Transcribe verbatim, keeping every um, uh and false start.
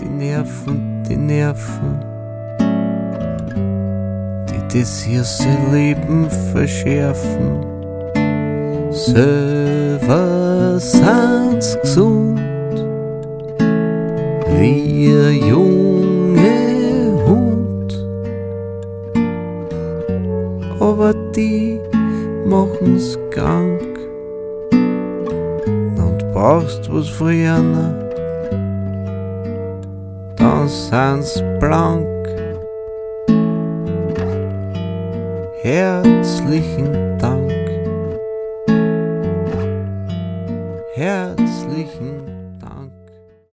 die Nerven, die Nerven, die das hier sein Leben verschärfen. Selber sind's gesund, wie ein junger Hund, aber die machen's krank. Und brauchst was von ihnen, dann sind's blank. Herzlichen Dank, herzlichen